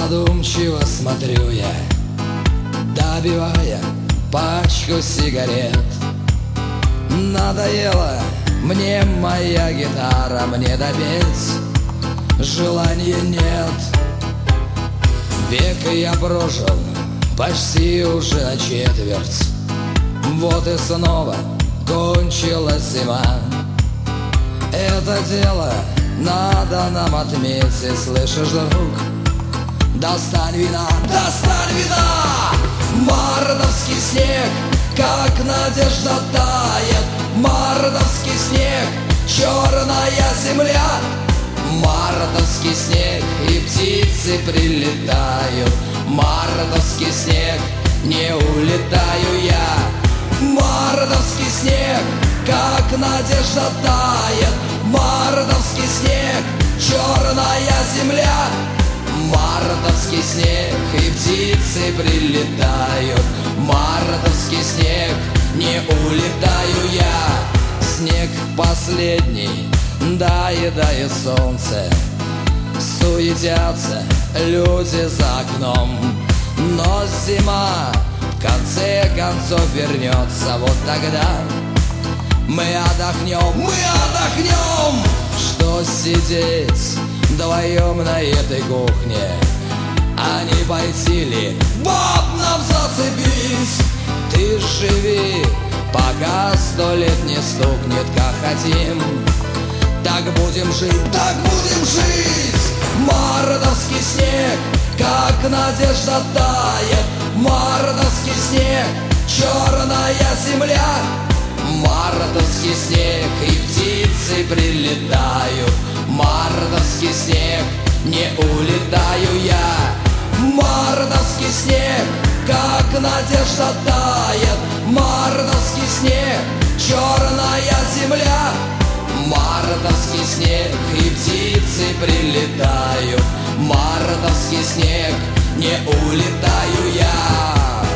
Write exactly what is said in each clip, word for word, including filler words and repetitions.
Задумчиво смотрю я, добивая пачку сигарет. Надоела мне моя гитара, мне допеть желания нет. Век я прожил почти уже на четверть, вот и снова кончилась зима. Это дело надо нам отметить, слышишь, друг? Достань вина, достань вина! Мартовский снег, как надежда тает. Мартовский снег, черная земля. Мартовский снег, и птицы прилетают. Мартовский снег, не улетаю я. Мартовский снег, как надежда тает. Мартовский снег, черная земля. Мартовский снег, и птицы прилетают. Мартовский снег, не улетаю я. Снег последний доедает солнце. Суетятся люди за окном, но зима в конце концов вернется. Вот тогда мы отдохнем, мы отдохнем. Что сидеть вдвоем на этой кухне, а не пойти ли баб нам зацепить? Ты живи, пока сто лет не стукнет, как хотим. Так будем жить, так будем жить. Мартовский снег, как надежда тает. Мартовский снег, черная земля. Мартовский снег, и птицы прилетают. Мартовский снег, не улетаю я. Мартовский снег, как надежда тает. Мартовский снег, черная земля. Мартовский снег, и птицы прилетают. Мартовский снег, не улетаю я.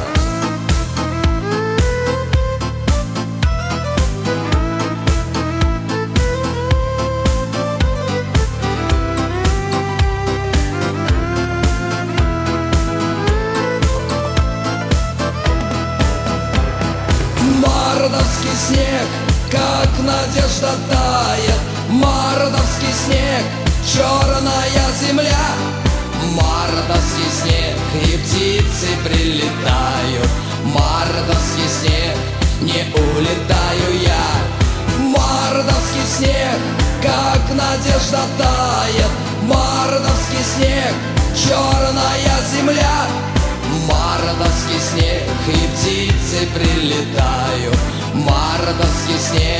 Мартовский снег, как надежда тает. Мартовский снег, черная земля. Мартовский снег, и птицы прилетают. Мартовский снег, не улетаю я. Мартовский снег, как надежда тает. Мартовский снег, черная земля. Мартовский снег, и птицы прилетают. Мартовский снег,